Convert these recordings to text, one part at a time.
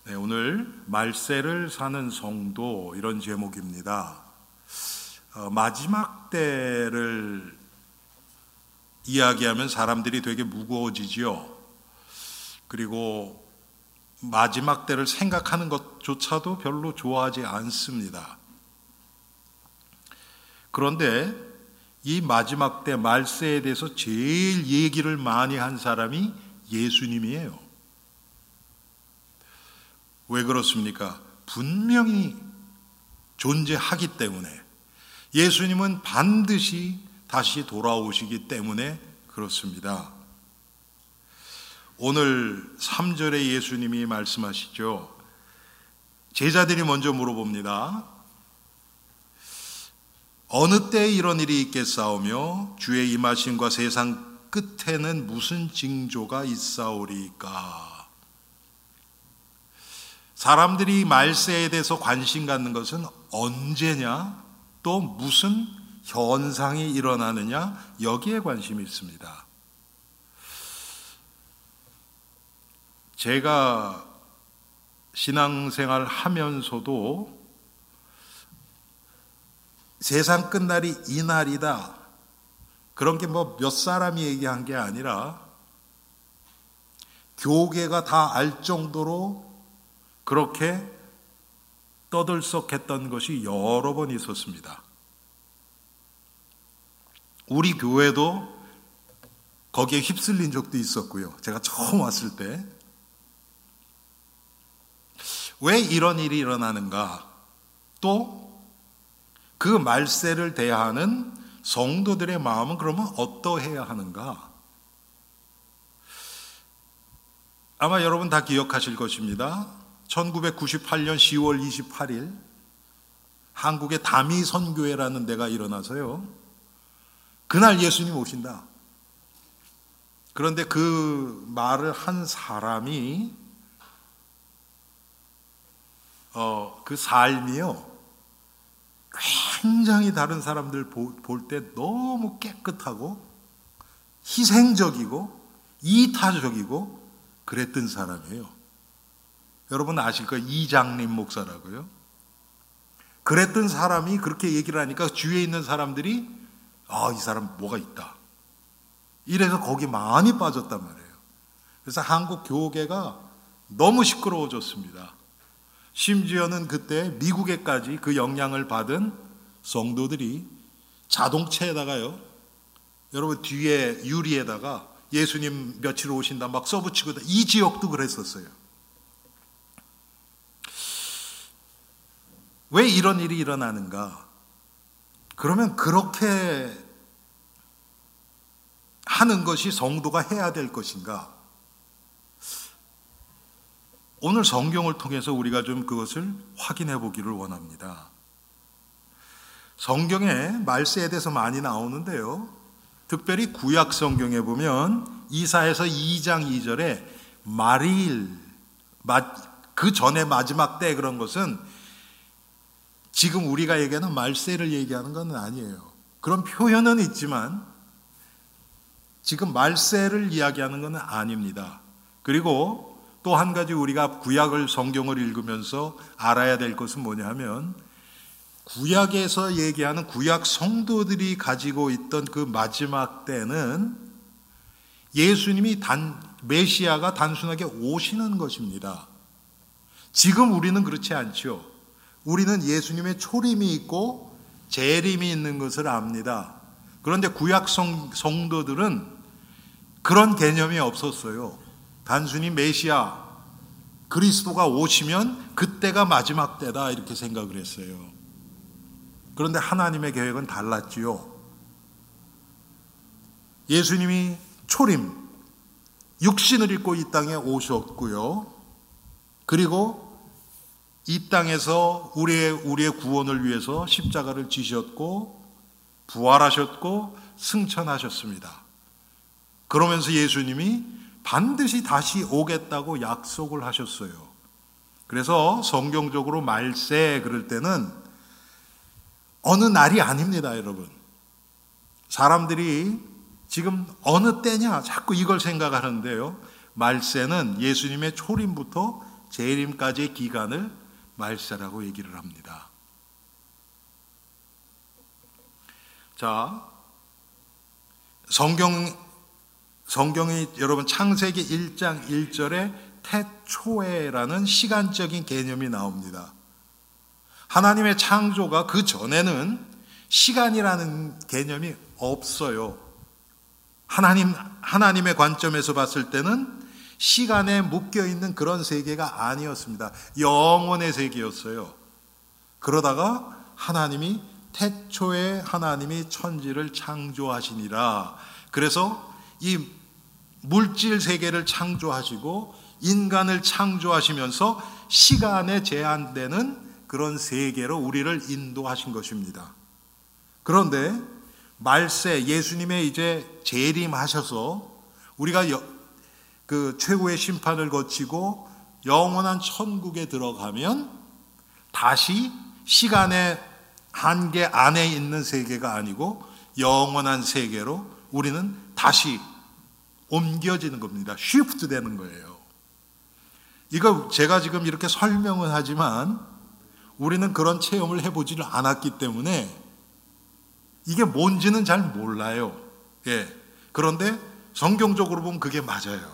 네, 오늘 말세를 사는 성도 이런 제목입니다. 마지막 때를 이야기하면 사람들이 되게 무거워지지요. 그리고 마지막 때를 생각하는 것조차도 별로 좋아하지 않습니다. 그런데 이 마지막 때 말세에 대해서 제일 얘기를 많이 한 사람이 예수님이에요. 왜 그렇습니까? 분명히 존재하기 때문에, 예수님은 반드시 다시 돌아오시기 때문에 그렇습니다. 오늘 3절에 예수님이 말씀하시죠. 제자들이 먼저 물어봅니다. 어느 때에 이런 일이 있겠사오며 주의 임하심과 세상 끝에는 무슨 징조가 있사오리까? 사람들이 말세에 대해서 관심 갖는 것은 언제냐, 또 무슨 현상이 일어나느냐, 여기에 관심이 있습니다. 제가 신앙생활 하면서도 세상 끝날이 이날이다, 그런 게 몇 사람이 얘기한 게 아니라 교계가 다 알 정도로 그렇게 떠들썩했던 것이 여러 번 있었습니다. 우리 교회도 거기에 휩쓸린 적도 있었고요. 제가 처음 왔을 때 왜 이런 일이 일어나는가, 또 그 말세를 대하는 성도들의 마음은 그러면 어떠해야 하는가? 아마 여러분 다 기억하실 것입니다. 1998년 10월 28일 한국의 다미선교회라는 데가 일어나서요, 그날 예수님 오신다. 그런데 그 말을 한 사람이 그 삶이요, 굉장히 다른 사람들 볼 때 너무 깨끗하고 희생적이고 이타적이고 그랬던 사람이에요. 여러분 아실 거예요. 이장림 목사라고요. 그랬던 사람이 그렇게 얘기를 하니까 주위에 있는 사람들이 이 사람 뭐가 있다, 이래서 거기 많이 빠졌단 말이에요. 그래서 한국 교계가 너무 시끄러워졌습니다. 심지어는 그때 미국에까지 그 영향을 받은 성도들이 자동차에다가요, 여러분 뒤에 유리에다가 예수님 며칠 오신다 막 써붙이고, 이 지역도 그랬었어요. 왜 이런 일이 일어나는가? 그러면 그렇게 하는 것이 성도가 해야 될 것인가? 오늘 성경을 통해서 우리가 좀 그것을 확인해 보기를 원합니다. 성경에 말세에 대해서 많이 나오는데요, 특별히 구약 성경에 보면 이사야서 2장 2절에 마리일, 그 전에 마지막 때, 그런 것은 지금 우리가 얘기하는 말세를 얘기하는 건 아니에요. 그런 표현은 있지만 지금 말세를 이야기하는 건 아닙니다. 그리고 또 한 가지 우리가 구약을 성경을 읽으면서 알아야 될 것은 뭐냐 하면, 구약에서 얘기하는 구약 성도들이 가지고 있던 그 마지막 때는 예수님이 메시아가 단순하게 오시는 것입니다. 지금 우리는 그렇지 않죠. 우리는 예수님의 초림이 있고 재림이 있는 것을 압니다. 그런데 구약 성도들은 그런 개념이 없었어요. 단순히 메시아 그리스도가 오시면 그때가 마지막 때다, 이렇게 생각을 했어요. 그런데 하나님의 계획은 달랐지요. 예수님이 초림, 육신을 입고 이 땅에 오셨고요, 그리고 이 땅에서 우리의 구원을 위해서 십자가를 지셨고 부활하셨고 승천하셨습니다. 그러면서 예수님이 반드시 다시 오겠다고 약속을 하셨어요. 그래서 성경적으로 말세 그럴 때는 어느 날이 아닙니다, 여러분. 사람들이 지금 어느 때냐 자꾸 이걸 생각하는데요, 말세는 예수님의 초림부터 재림까지의 기간을 말세라고 얘기를 합니다. 자, 성경이 여러분 창세기 1장 1절에 태초에라는 시간적인 개념이 나옵니다. 하나님의 창조가 그 전에는 시간이라는 개념이 없어요. 하나님의 관점에서 봤을 때는 시간에 묶여있는 그런 세계가 아니었습니다. 영원의 세계였어요. 그러다가 하나님이 태초에 하나님이 천지를 창조하시니라. 그래서 이 물질 세계를 창조하시고 인간을 창조하시면서 시간에 제한되는 그런 세계로 우리를 인도하신 것입니다. 그런데 말세 예수님의 이제 재림하셔서 우리가 그 최후의 심판을 거치고 영원한 천국에 들어가면 다시 시간의 한계 안에 있는 세계가 아니고 영원한 세계로 우리는 다시 옮겨지는 겁니다. 쉬프트 되는 거예요. 이거 제가 지금 이렇게 설명은 하지만 우리는 그런 체험을 해보지를 않았기 때문에 이게 뭔지는 잘 몰라요. 예. 그런데 성경적으로 보면 그게 맞아요.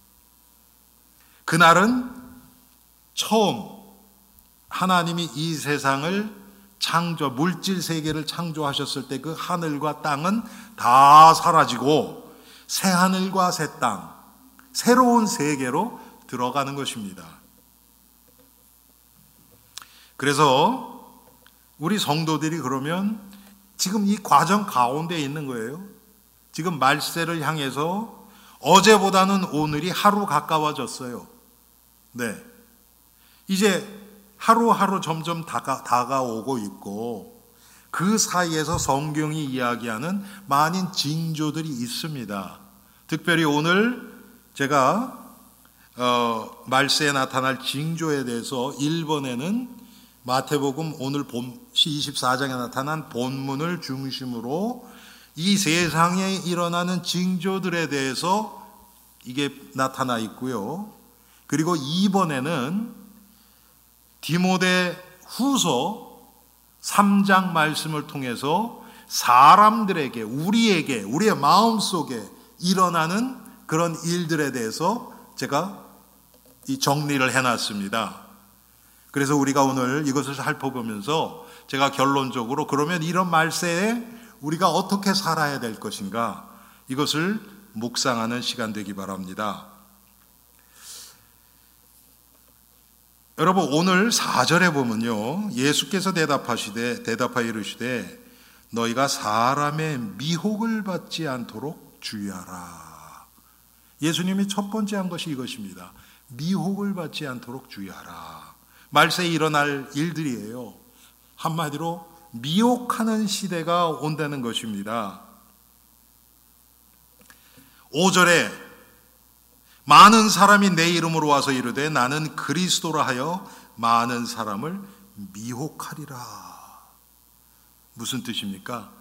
그날은 처음 하나님이 이 세상을 물질 세계를 창조하셨을 때 그 하늘과 땅은 다 사라지고 새 하늘과 새 땅, 새로운 세계로 들어가는 것입니다. 그래서 우리 성도들이 그러면 지금 이 과정 가운데 있는 거예요. 지금 말세를 향해서 어제보다는 오늘이 하루 가까워졌어요. 네. 이제 하루하루 점점 다가오고 있고 그 사이에서 성경이 이야기하는 많은 징조들이 있습니다. 특별히 오늘 제가 말세에 나타날 징조에 대해서 1번에는 마태복음 오늘 24장에 나타난 본문을 중심으로 이 세상에 일어나는 징조들에 대해서 이게 나타나 있고요. 그리고 2번에는 디모데 후서 3장 말씀을 통해서 사람들에게 우리의 마음속에 일어나는 그런 일들에 대해서 제가 이 정리를 해놨습니다. 그래서 우리가 오늘 이것을 살펴보면서 제가 결론적으로 그러면 이런 말세에 우리가 어떻게 살아야 될 것인가 이것을 묵상하는 시간 되기 바랍니다. 여러분 오늘 4절에 보면요 예수께서 대답하여 이르시되 너희가 사람의 미혹을 받지 않도록 주의하라. 예수님이 첫 번째 한 것이 이것입니다. 미혹을 받지 않도록 주의하라. 말세에 일어날 일들이에요. 한마디로 미혹하는 시대가 온다는 것입니다. 5절에 많은 사람이 내 이름으로 와서 이르되 나는 그리스도라 하여 많은 사람을 미혹하리라. 무슨 뜻입니까?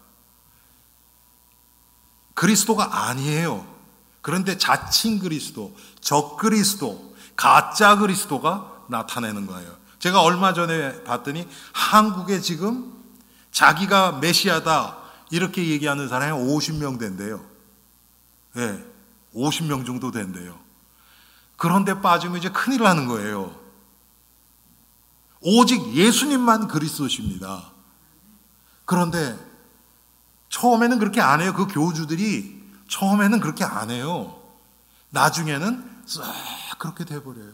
그리스도가 아니에요. 그런데 자칭 그리스도, 적그리스도, 가짜 그리스도가 나타내는 거예요. 제가 얼마 전에 봤더니 한국에 지금 자기가 메시아다 이렇게 얘기하는 사람이 50명 된대요. 네, 50명 정도 된대요. 그런데 빠지면 이제 큰일 나는 거예요. 오직 예수님만 그리스도십니다. 그런데 처음에는 그렇게 안 해요. 그 교주들이 처음에는 그렇게 안 해요. 나중에는 싹 그렇게 돼버려요.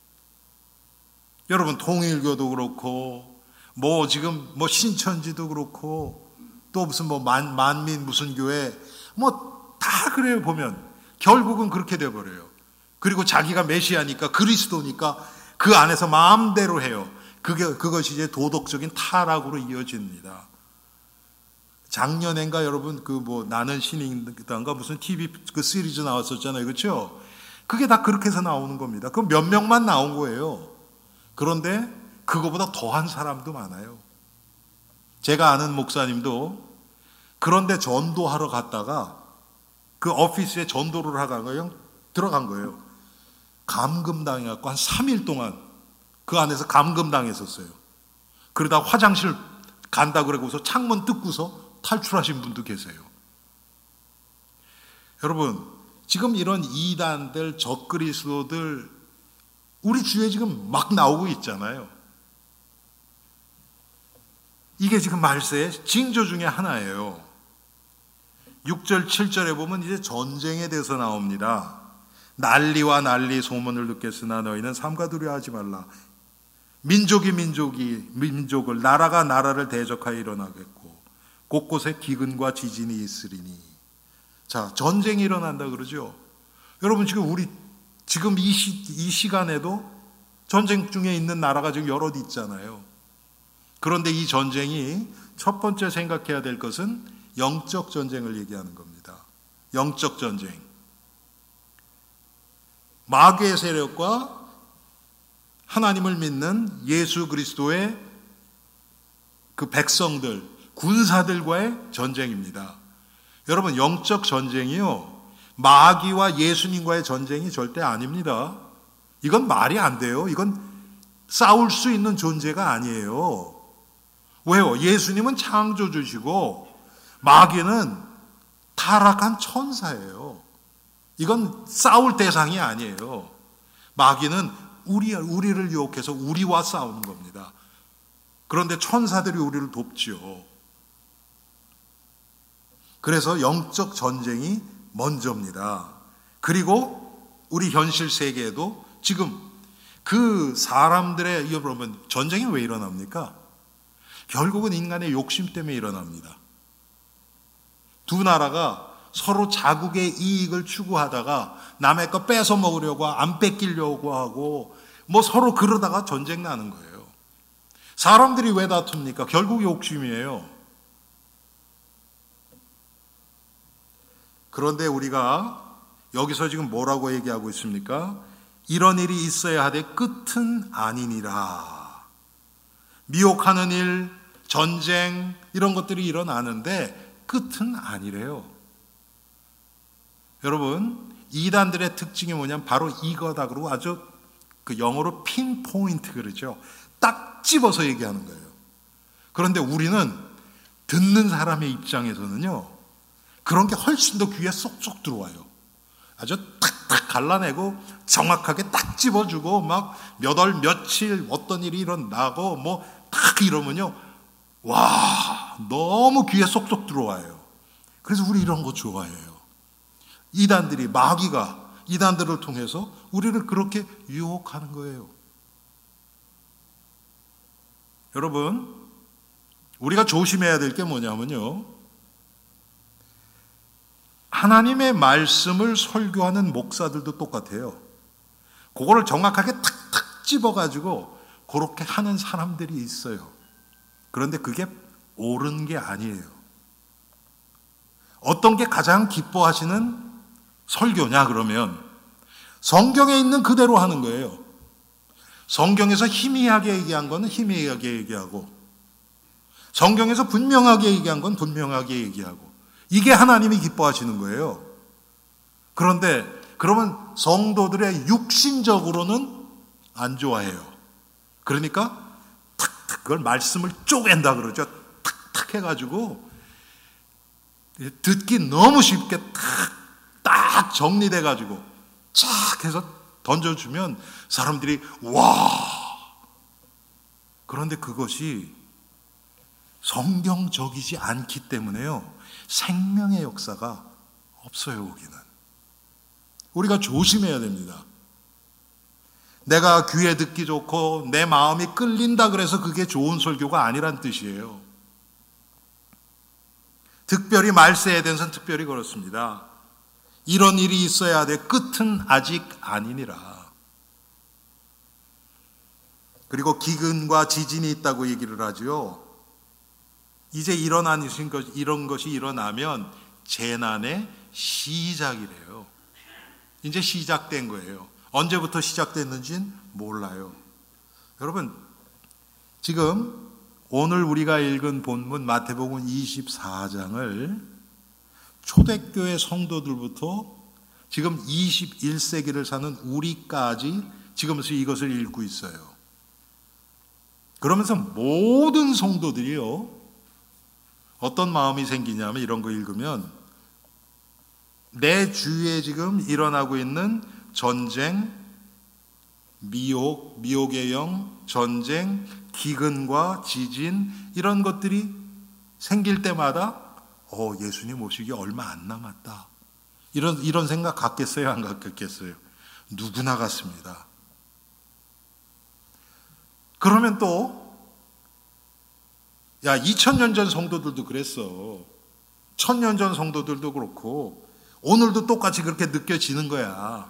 여러분 통일교도 그렇고 지금 신천지도 그렇고 또 무슨 만민 무슨 교회 다 그래요. 보면 결국은 그렇게 돼버려요. 그리고 자기가 메시아니까 그리스도니까 그 안에서 마음대로 해요. 그것이 이제 도덕적인 타락으로 이어집니다. 작년엔가 여러분 나는 신인인가 무슨 TV 그 시리즈 나왔었잖아요. 그렇죠? 그게 다 그렇게 해서 나오는 겁니다. 그 몇 명만 나온 거예요. 그런데 그거보다 더한 사람도 많아요. 제가 아는 목사님도 그런데 전도하러 갔다가 그 오피스에 전도를 하러 들어간 거예요. 감금당해갖고 한 3일 동안 그 안에서 감금당했었어요. 그러다 화장실 간다 그러고서 창문 뜯고서 탈출하신 분도 계세요. 여러분, 지금 이런 이단들, 적그리스도들 우리 주위에 지금 막 나오고 있잖아요. 이게 지금 말세의 징조 중에 하나예요. 6절, 7절에 보면 이제 전쟁에 대해서 나옵니다. 난리와 난리 소문을 듣겠으나 너희는 삼가 두려워하지 말라. 민족이 민족을, 나라가 나라를 대적하여 일어나겠고 곳곳에 기근과 지진이 있으리니. 자, 전쟁이 일어난다 그러죠. 여러분, 지금 이 시간에도 전쟁 중에 있는 나라가 지금 여럿 있잖아요. 그런데 이 전쟁이 첫 번째 생각해야 될 것은 영적 전쟁을 얘기하는 겁니다. 영적 전쟁. 마귀의 세력과 하나님을 믿는 예수 그리스도의 그 백성들, 군사들과의 전쟁입니다. 여러분, 영적 전쟁이요, 마귀와 예수님과의 전쟁이 절대 아닙니다. 이건 말이 안 돼요. 이건 싸울 수 있는 존재가 아니에요. 왜요? 예수님은 창조주시고 마귀는 타락한 천사예요. 이건 싸울 대상이 아니에요. 마귀는 우리를 유혹해서 우리와 싸우는 겁니다. 그런데 천사들이 우리를 돕지요. 그래서 영적 전쟁이 먼저입니다. 그리고 우리 현실 세계에도 지금 그 사람들의, 여러분, 전쟁이 왜 일어납니까? 결국은 인간의 욕심 때문에 일어납니다. 두 나라가 서로 자국의 이익을 추구하다가 남의 거 뺏어 먹으려고, 안 뺏기려고 하고 뭐 서로 그러다가 전쟁 나는 거예요. 사람들이 왜 다툽니까? 결국 욕심이에요. 그런데 우리가 여기서 지금 뭐라고 얘기하고 있습니까? 이런 일이 있어야 하되 끝은 아니니라. 미혹하는 일, 전쟁, 이런 것들이 일어나는데 끝은 아니래요. 여러분, 이단들의 특징이 뭐냐면 바로 이거다 그러고 아주 그 영어로 핀포인트 그러죠. 딱 집어서 얘기하는 거예요. 그런데 우리는 듣는 사람의 입장에서는요, 그런 게 훨씬 더 귀에 쏙쏙 들어와요. 아주 탁탁 갈라내고 정확하게 딱 집어주고 막 몇 월 며칠 어떤 일이 일어나고 뭐 딱 이러면요, 와, 너무 귀에 쏙쏙 들어와요. 그래서 우리 이런 거 좋아해요. 이단들이, 마귀가 이단들을 통해서 우리를 그렇게 유혹하는 거예요. 여러분, 우리가 조심해야 될 게 뭐냐면요, 하나님의 말씀을 설교하는 목사들도 똑같아요. 그거를 정확하게 탁탁 집어가지고 그렇게 하는 사람들이 있어요. 그런데 그게 옳은 게 아니에요. 어떤 게 가장 기뻐하시는 설교냐 그러면 성경에 있는 그대로 하는 거예요. 성경에서 희미하게 얘기한 거는 희미하게 얘기하고, 성경에서 분명하게 얘기한 건 분명하게 얘기하고, 이게 하나님이 기뻐하시는 거예요. 그런데 그러면 성도들의 육신적으로는 안 좋아해요. 그러니까 탁탁 그걸 말씀을 쪼갠다 그러죠. 탁탁 해가지고 듣기 너무 쉽게 딱 정리돼가지고 착 해서 던져주면 사람들이 와. 그런데 그것이 성경적이지 않기 때문에요, 생명의 역사가 없어요. 거기는 우리가 조심해야 됩니다. 내가 귀에 듣기 좋고 내 마음이 끌린다 그래서 그게 좋은 설교가 아니란 뜻이에요. 특별히 말세에 대해서는 특별히 그렇습니다. 이런 일이 있어야 돼 끝은 아직 아니니라. 그리고 기근과 지진이 있다고 얘기를 하죠. 이제 이런 것이 일어나면 재난의 시작이래요. 이제 시작된 거예요. 언제부터 시작됐는지는 몰라요. 여러분, 지금 오늘 우리가 읽은 본문 마태복음 24장을 초대교회 성도들부터 지금 21세기를 사는 우리까지 지금 이것을 읽고 있어요. 그러면서 모든 성도들이요, 어떤 마음이 생기냐면 이런 거 읽으면 내 주위에 지금 일어나고 있는 전쟁, 미혹의 영, 전쟁, 기근과 지진 이런 것들이 생길 때마다 예수님 오시기 얼마 안 남았다. 이런 생각 갖겠어요? 안 갖겠어요? 누구나 갖습니다. 그러면 또 2000년 전 성도들도 그랬어. 1000년 전 성도들도 그렇고 오늘도 똑같이 그렇게 느껴지는 거야.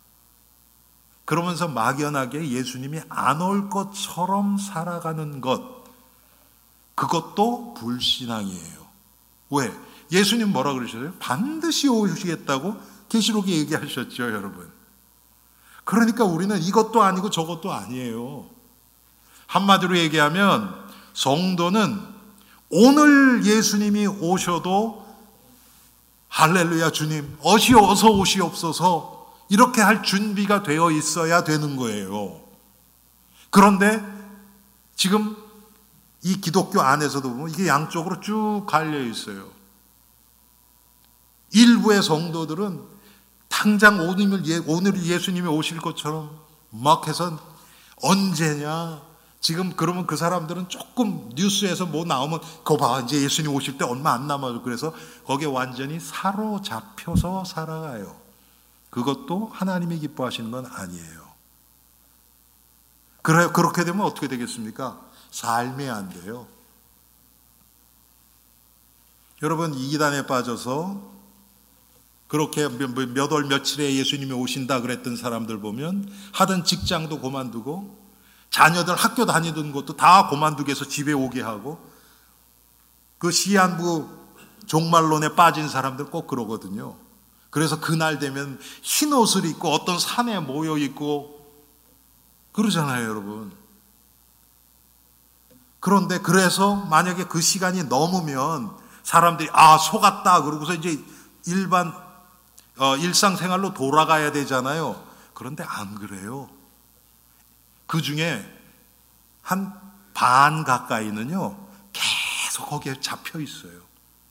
그러면서 막연하게 예수님이 안 올 것처럼 살아가는 것, 그것도 불신앙이에요. 왜? 예수님 뭐라 그러셨어요? 반드시 오시겠다고 계시록에 얘기하셨죠, 여러분. 그러니까 우리는 이것도 아니고 저것도 아니에요. 한마디로 얘기하면 성도는 오늘 예수님이 오셔도 할렐루야 주님 어서 오시옵소서 이렇게 할 준비가 되어 있어야 되는 거예요. 그런데 지금 이 기독교 안에서도 보면 이게 양쪽으로 쭉 갈려 있어요. 일부의 성도들은 당장 오늘 예수님이 오실 것처럼 막 해서 언제냐, 지금 그러면 그 사람들은 조금 뉴스에서 뭐 나오면 그거 봐 이제 예수님 오실 때 얼마 안 남아요. 그래서 거기에 완전히 사로잡혀서 살아가요. 그것도 하나님이 기뻐하시는 건 아니에요. 그렇게 되면 어떻게 되겠습니까? 삶이 안 돼요. 여러분, 이단에 빠져서 그렇게 몇 월 며칠에 예수님이 오신다 그랬던 사람들 보면 하던 직장도 그만두고 자녀들 학교 다니던 것도 다 그만두게 해서 집에 오게 하고, 그 시한부 종말론에 빠진 사람들 꼭 그러거든요. 그래서 그날 되면 흰 옷을 입고 어떤 산에 모여 있고 그러잖아요, 여러분. 그런데 그래서 만약에 그 시간이 넘으면 사람들이 속았다 그러고서 이제 일상생활로 돌아가야 되잖아요. 그런데 안 그래요. 그 중에 한 반 가까이는요 계속 거기에 잡혀 있어요.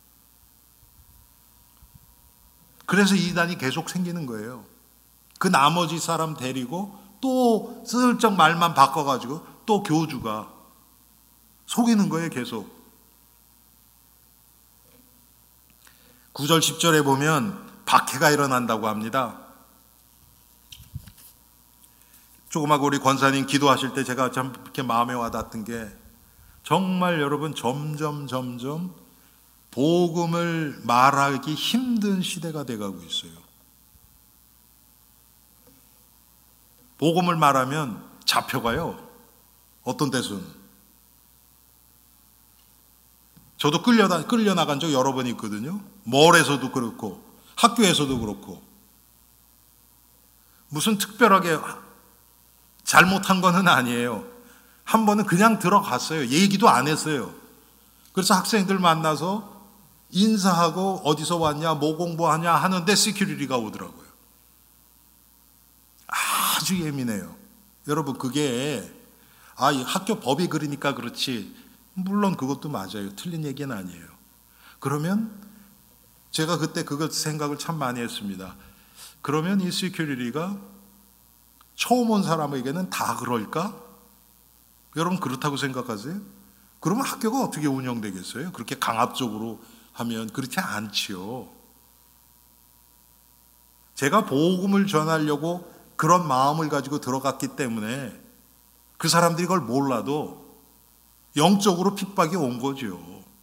그래서 이단이 계속 생기는 거예요. 그 나머지 사람 데리고 또 슬쩍 말만 바꿔가지고 또 교주가 속이는 거예요, 계속. 9절 10절에 보면 박해가 일어난다고 합니다. 조그마고 우리 권사님 기도하실 때 제가 참 이렇게 마음에 와닿던 게, 정말 여러분 점점 복음을 말하기 힘든 시대가 돼가고 있어요. 복음을 말하면 잡혀가요. 어떤 데서는. 저도 끌려나간 적 여러 번 있거든요. 몰에서도 그렇고 학교에서도 그렇고. 무슨 특별하게 잘못한 거는 아니에요. 한 번은 그냥 들어갔어요. 얘기도 안 했어요. 그래서 학생들 만나서 인사하고 어디서 왔냐, 뭐 공부하냐 하는데 시큐리티가 오더라고요. 아주 예민해요. 여러분, 그게 이 학교 법이 그러니까 그렇지, 물론 그것도 맞아요. 틀린 얘기는 아니에요. 그러면 제가 그때 그것 생각을 참 많이 했습니다. 그러면 이 시큐리티가 처음 온 사람에게는 다 그럴까? 여러분 그렇다고 생각하세요? 그러면 학교가 어떻게 운영되겠어요? 그렇게 강압적으로 하면 그렇지 않지요. 제가 복음을 전하려고 그런 마음을 가지고 들어갔기 때문에 그 사람들이 그걸 몰라도 영적으로 핍박이 온 거죠.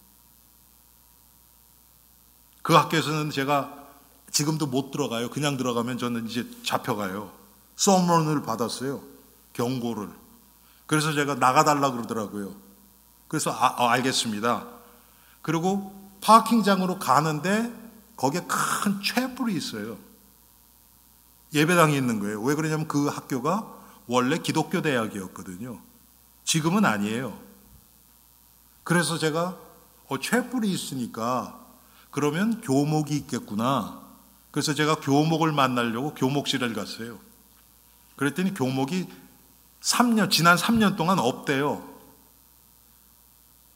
그 학교에서는 제가 지금도 못 들어가요. 그냥 들어가면 저는 이제 잡혀가요. 썸런을 받았어요. 경고를. 그래서 제가 나가달라 그러더라고요. 그래서 알겠습니다. 그리고 파킹장으로 가는데 거기에 큰 촛불이 있어요. 예배당이 있는 거예요. 왜 그러냐면 그 학교가 원래 기독교 대학이었거든요. 지금은 아니에요. 그래서 제가 촛불이 있으니까 그러면 교목이 있겠구나. 그래서 제가 교목을 만나려고 교목실을 갔어요. 그랬더니 교목이 지난 3년 동안 없대요.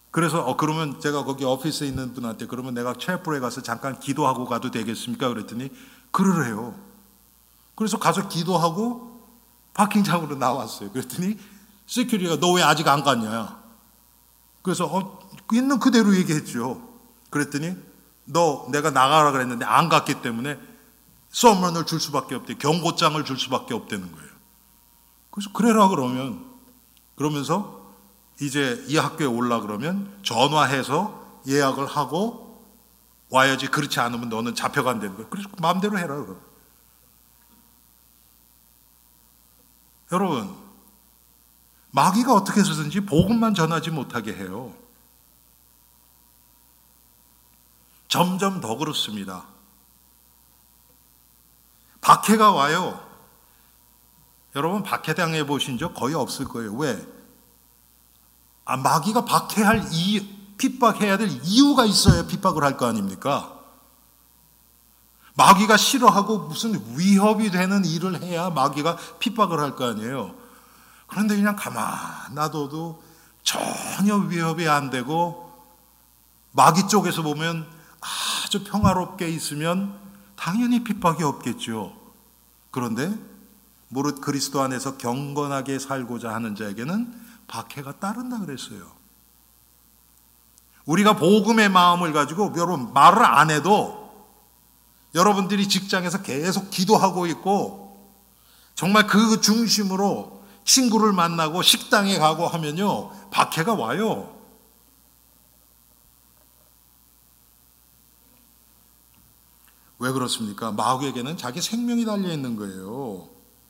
그래서 그러면 제가 거기 오피스에 있는 분한테 그러면 내가 첼프로에 가서 잠깐 기도하고 가도 되겠습니까? 그랬더니 그러래요. 그래서 가서 기도하고 파킹장으로 나왔어요. 그랬더니 시큐리티가 너 왜 아직 안 갔냐? 그래서 있는 그대로 얘기했죠. 그랬더니 너 내가 나가라 그랬는데 안 갔기 때문에 서먼을 줄 수밖에 없대. 경고장을 줄 수밖에 없다는 거예요. 그래서 그래라 그러면서 이제 이 학교에 올라 그러면 전화해서 예약을 하고 와야지. 그렇지 않으면 너는 잡혀간다는 거예요. 그래서 마음대로 해라. 그럼. 여러분, 마귀가 어떻게 해서든지 복음만 전하지 못하게 해요. 점점 더 그렇습니다. 박해가 와요. 여러분 박해당해 보신 적 거의 없을 거예요. 왜? 마귀가 박해할 핍박해야 될 이유가 있어야 핍박을 할 거 아닙니까? 마귀가 싫어하고 무슨 위협이 되는 일을 해야 마귀가 핍박을 할 거 아니에요. 그런데 그냥 가만 놔둬도 전혀 위협이 안 되고 마귀 쪽에서 보면 아주 평화롭게 있으면 당연히 핍박이 없겠죠. 그런데 무릇 그리스도 안에서 경건하게 살고자 하는 자에게는 박해가 따른다 그랬어요. 우리가 복음의 마음을 가지고 여러분 말을 안 해도 여러분들이 직장에서 계속 기도하고 있고 정말 그 중심으로 친구를 만나고 식당에 가고 하면요 박해가 와요. 왜 그렇습니까? 마귀에게는 자기 생명이 달려 있는 거예요.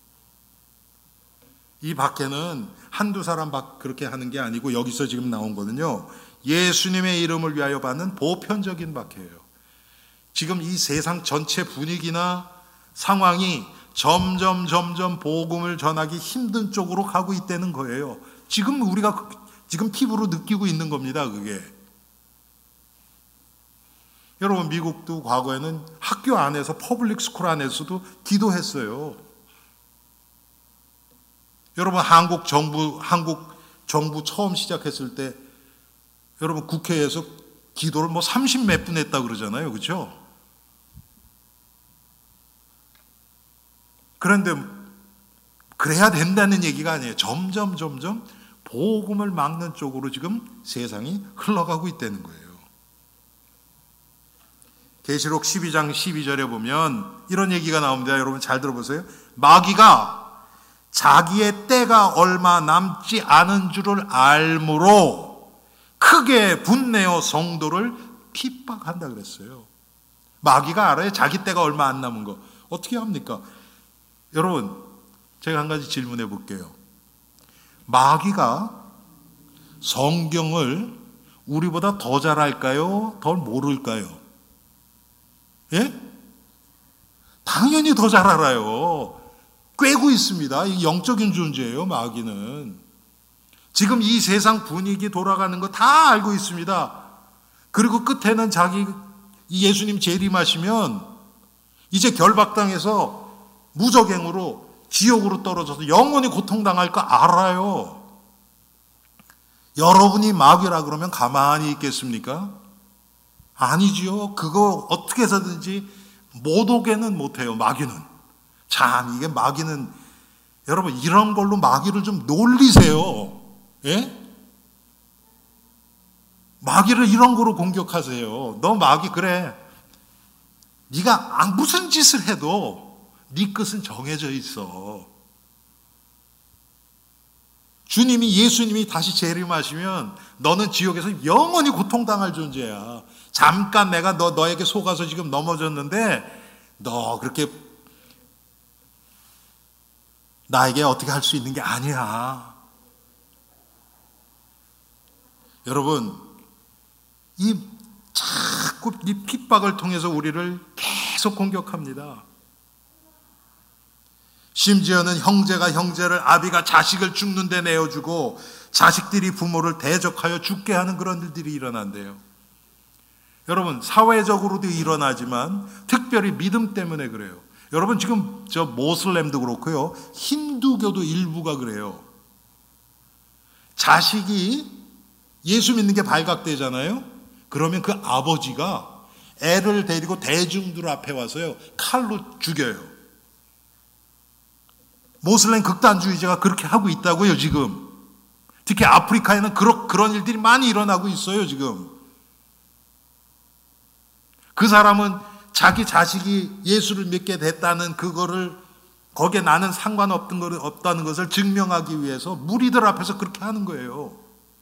이 박해는 한두 사람 그렇게 하는 게 아니고 여기서 지금 나온 거는요. 예수님의 이름을 위하여 받는 보편적인 박해예요. 지금 이 세상 전체 분위기나 상황이 점점 복음을 전하기 힘든 쪽으로 가고 있다는 거예요. 지금 우리가 지금 피부로 느끼고 있는 겁니다. 그게. 여러분 미국도 과거에는 학교 안에서 퍼블릭 스쿨 안에서도 기도했어요. 여러분 한국 정부 처음 시작했을 때 여러분 국회에서 기도를 30몇 분 했다 그러잖아요. 그렇죠? 그런데 그래야 된다는 얘기가 아니에요. 점점 복음을 막는 쪽으로 지금 세상이 흘러가고 있다는 거예요. 계시록 12장 12절에 보면 이런 얘기가 나옵니다. 여러분 잘 들어보세요. 마귀가 자기의 때가 얼마 남지 않은 줄을 알므로 크게 분내어 성도를 핍박한다 그랬어요. 마귀가 알아요. 자기 때가 얼마 안 남은 거. 어떻게 합니까? 여러분 제가 한 가지 질문해 볼게요. 마귀가 성경을 우리보다 더 잘 알까요? 더 모를까요? 예? 당연히 더 잘 알아요. 꿰고 있습니다. 이 영적인 존재예요, 마귀는. 지금 이 세상 분위기 돌아가는 거 다 알고 있습니다. 그리고 끝에는 이 예수님 재림하시면 이제 결박당해서 무적행으로 지옥으로 떨어져서 영원히 고통당할 거 알아요. 여러분이 마귀라 그러면 가만히 있겠습니까? 아니지요. 그거 어떻게 해서든지 못 오게는 못해요. 마귀는. 참 이게 마귀는 여러분 이런 걸로 마귀를 좀 놀리세요. 예? 마귀를 이런 거로 공격하세요. 너 마귀 그래. 네가 무슨 짓을 해도 네 끝은 정해져 있어. 예수님이 다시 재림하시면 너는 지옥에서 영원히 고통당할 존재야. 잠깐 내가 너에게 속아서 지금 넘어졌는데 너 그렇게 나에게 어떻게 할 수 있는 게 아니야. 여러분, 자꾸 이 핍박을 통해서 우리를 계속 공격합니다. 심지어는 형제가 형제를, 아비가 자식을 죽는 데 내어주고 자식들이 부모를 대적하여 죽게 하는 그런 일들이 일어난대요. 여러분, 사회적으로도 일어나지만 특별히 믿음 때문에 그래요. 여러분, 지금 저 모슬렘도 그렇고요. 힌두교도 일부가 그래요. 자식이 예수 믿는 게 발각되잖아요. 그러면 그 아버지가 애를 데리고 대중들 앞에 와서요, 칼로 죽여요. 모슬렘 극단주의자가 그렇게 하고 있다고요, 지금. 특히 아프리카에는 그런 일들이 많이 일어나고 있어요, 지금. 그 사람은 자기 자식이 예수를 믿게 됐다는 그거를, 거기에 나는 없다는 것을 증명하기 위해서 무리들 앞에서 그렇게 하는 거예요.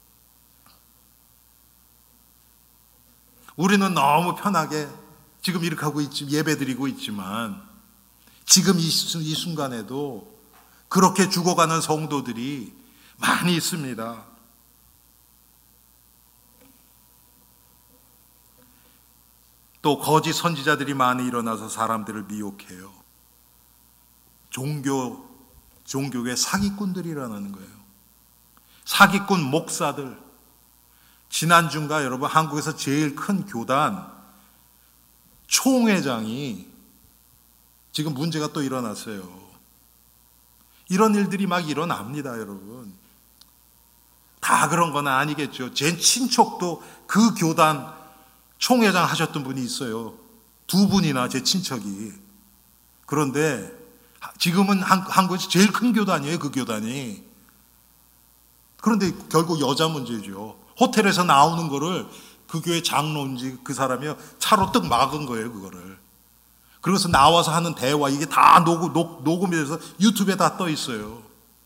우리는 너무 편하게 지금 이렇게 하고 예배드리고 있지만, 지금 이 순간에도 그렇게 죽어가는 성도들이 많이 있습니다. 또 거짓 선지자들이 많이 일어나서 사람들을 미혹해요. 종교의 사기꾼들이 일어나는 거예요. 사기꾼 목사들. 지난주인가 여러분, 한국에서 제일 큰 교단 총회장이 지금 문제가 또 일어났어요. 이런 일들이 막 일어납니다, 여러분. 다 그런 건 아니겠죠. 제 친척도 그 교단 총회장 하셨던 분이 있어요. 두 분이나 제 친척이. 그런데 지금은 한국에서 제일 큰 교단이에요, 그 교단이. 그런데 결국 여자 문제죠. 호텔에서 나오는 거를 그 교회 장로인지 그 사람이 차로 뜩 막은 거예요, 그거를. 그래서 나와서 하는 대화, 이게 다 녹음이 돼서 유튜브에 다 떠 있어요.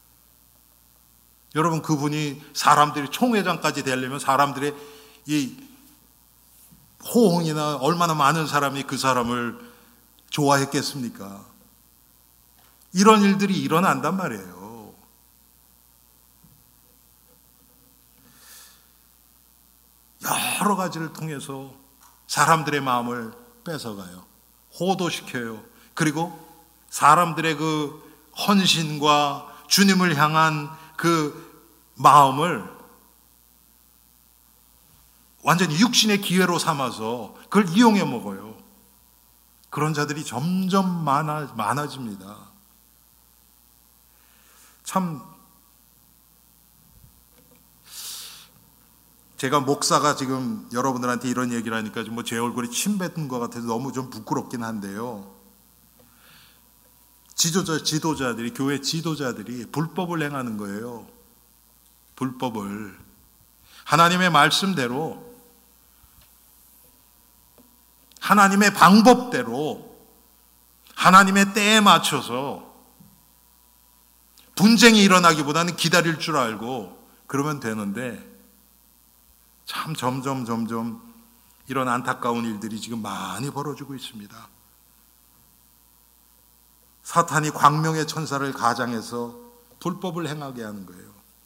여러분, 그분이 사람들이 총회장까지 되려면 사람들의 이 호응이나 얼마나 많은 사람이 그 사람을 좋아했겠습니까? 이런 일들이 일어난단 말이에요. 여러 가지를 통해서 사람들의 마음을 뺏어가요. 호도시켜요. 그리고 사람들의 그 헌신과 주님을 향한 그 마음을 완전히 육신의 기회로 삼아서 그걸 이용해 먹어요. 그런 자들이 점점 많아집니다. 참, 제가 목사가 지금 여러분들한테 이런 얘기를 하니까 뭐 제 얼굴에 침 뱉은 것 같아서 너무 좀 부끄럽긴 한데요. 지도자들이, 교회 지도자들이 불법을 행하는 거예요. 불법을. 하나님의 말씀대로, 하나님의 방법대로, 하나님의 때에 맞춰서 분쟁이 일어나기보다는 기다릴 줄 알고 그러면 되는데, 참 점점 이런 안타까운 일들이 지금 많이 벌어지고 있습니다. 사탄이 광명의 천사를 가장해서 불법을 행하게 하는 거예요.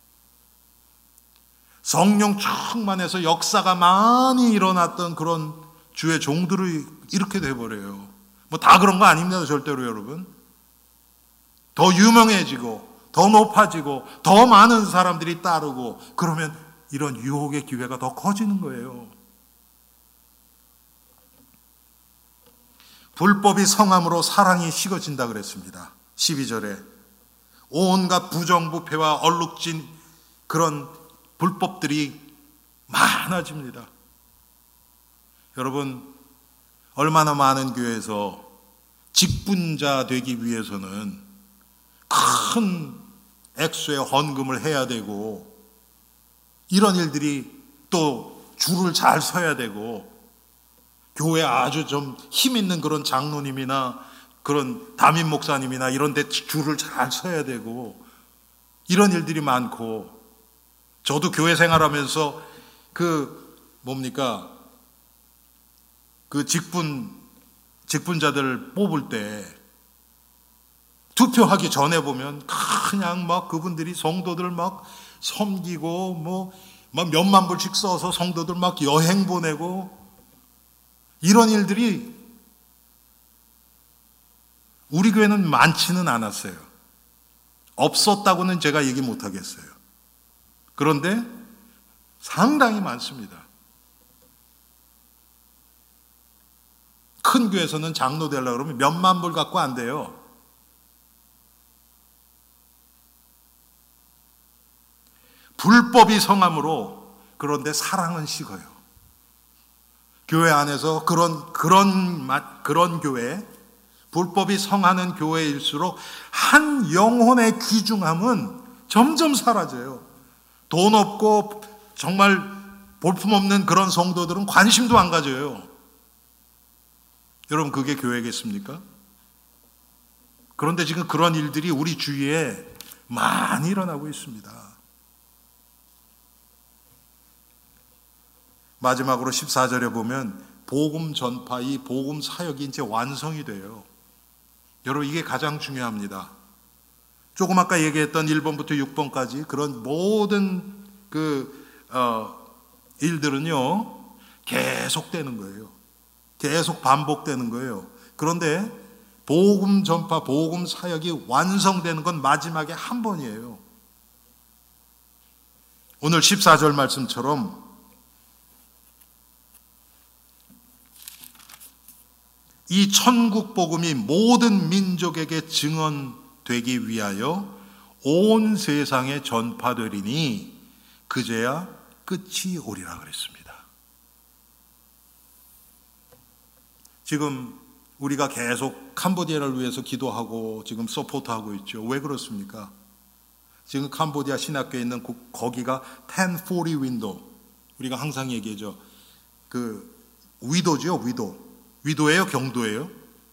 성령 충만해서 역사가 많이 일어났던 그런 주의 종들이 이렇게 돼버려요. 뭐 다 그런 거 아닙니다, 절대로 여러분. 더 유명해지고 더 높아지고 더 많은 사람들이 따르고 그러면 이런 유혹의 기회가 더 커지는 거예요. 불법이 성함으로 사랑이 식어진다 그랬습니다. 12절에 온갖 부정부패와 얼룩진 그런 불법들이 많아집니다. 여러분, 얼마나 많은 교회에서 직분자 되기 위해서는 큰 액수의 헌금을 해야 되고, 이런 일들이 또 줄을 잘 서야 되고, 교회 아주 좀 힘 있는 그런 장로님이나 그런 담임 목사님이나 이런 데 줄을 잘 서야 되고, 이런 일들이 많고, 저도 교회 생활하면서 그 직분자들 뽑을 때 투표하기 전에 보면 그냥 막 그분들이 성도들 막 섬기고 뭐 몇만 불씩 써서 성도들 막 여행 보내고, 이런 일들이 우리 교회는 많지는 않았어요. 없었다고는 제가 얘기 못 하겠어요. 그런데 상당히 많습니다. 큰 교회에서는 장로 되려고 그러면 몇만 불 갖고 안 돼요. 불법이 성함으로 그런데 사랑은 식어요. 교회 안에서 그런 교회, 불법이 성하는 교회일수록 한 영혼의 귀중함은 점점 사라져요. 돈 없고 정말 볼품없는 그런 성도들은 관심도 안 가져요. 여러분, 그게 교회겠습니까? 그런데 지금 그런 일들이 우리 주위에 많이 일어나고 있습니다. 마지막으로 14절에 보면 복음 전파, 이 복음 사역이 이제 완성이 돼요. 여러분, 이게 가장 중요합니다. 조금 아까 얘기했던 1번부터 6번까지 그런 모든 일들은요, 계속되는 거예요. 계속 반복되는 거예요. 그런데 복음 전파, 복음 사역이 완성되는 건 마지막에 한 번이에요. 오늘 14절 말씀처럼 이 천국 복음이 모든 민족에게 증언되기 위하여 온 세상에 전파되리니 그제야 끝이 오리라 그랬습니다. 지금 우리가 계속 캄보디아를 위해서 기도하고 지금 서포트하고 있죠. 왜 그렇습니까? 지금 캄보디아 신학교에 있는 거기가 1040 윈도, 우리가 항상 얘기하죠. 위도죠, 위도. 위도예요, 경도예요?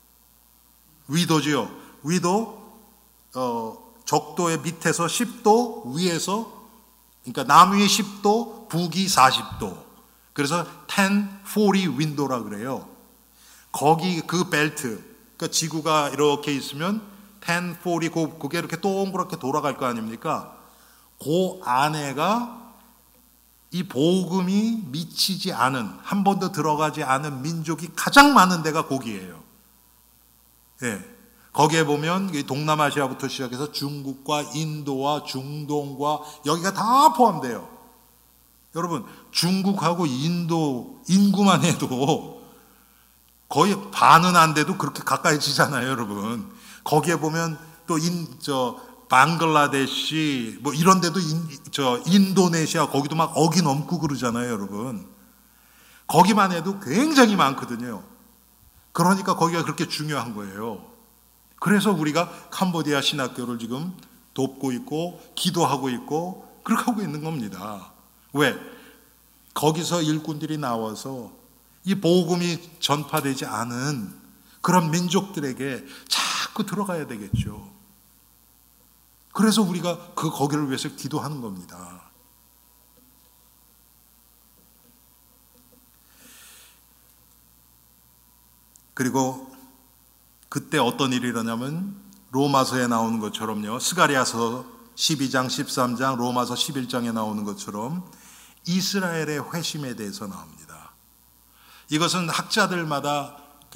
위도지요. 위도, 적도의 밑에서 10도, 위에서, 그러니까 남위 10도, 북위 40도. 그래서 1040 윈도라 그래요. 거기 그 벨트, 그러니까 지구가 이렇게 있으면 1040, 그게 이렇게 동그랗게 돌아갈 거 아닙니까? 그 안에가 이 복음이 미치지 않은, 한 번도 들어가지 않은 민족이 가장 많은 데가 거기예요. 예. 거기에 보면 동남아시아부터 시작해서 중국과 인도와 중동과 여기가 다 포함돼요. 여러분, 중국하고 인도 인구만 해도 거의 반은 안 돼도 그렇게 가까이 지잖아요, 여러분. 거기에 보면 또 방글라데시 뭐 이런 데도 인도네시아 거기도 막 억이 넘고 그러잖아요, 여러분. 거기만 해도 굉장히 많거든요. 그러니까 거기가 그렇게 중요한 거예요. 그래서 우리가 캄보디아 신학교를 지금 돕고 있고 기도하고 있고 그렇게 하고 있는 겁니다. 왜? 거기서 일꾼들이 나와서 이 복음이 전파되지 않은 그런 민족들에게 자꾸 들어가야 되겠죠. 그래서 우리가 거기를 위해서 기도하는 겁니다. 그리고 그때 어떤 일이 일어나면 로마서에 나오는 것처럼요, 스가랴서 12장, 13장, 로마서 11장에 나오는 것처럼 이스라엘의 회심에 대해서 나옵니다. 이것은 학자들마다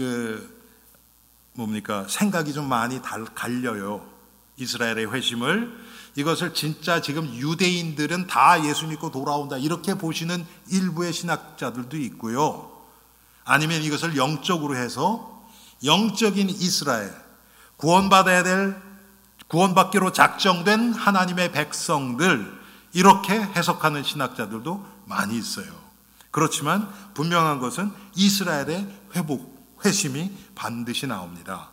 생각이 좀 많이 갈려요. 이스라엘의 회심을, 이것을 진짜 지금 유대인들은 다 예수 믿고 돌아온다 이렇게 보시는 일부의 신학자들도 있고요. 아니면 이것을 영적으로 해서 영적인 이스라엘, 구원받기로 작정된 하나님의 백성들, 이렇게 해석하는 신학자들도 많이 있어요. 그렇지만 분명한 것은 이스라엘의 회심이 반드시 나옵니다.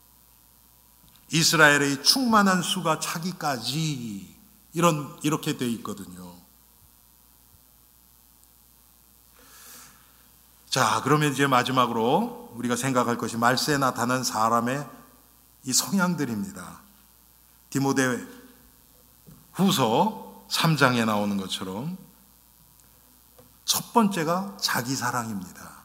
이스라엘의 충만한 수가 차기까지 이렇게 돼 있거든요. 자, 그러면 이제 마지막으로 우리가 생각할 것이 말세에 나타난 사람의 이 성향들입니다. 디모데 후서 3장에 나오는 것처럼 첫 번째가 자기 사랑입니다.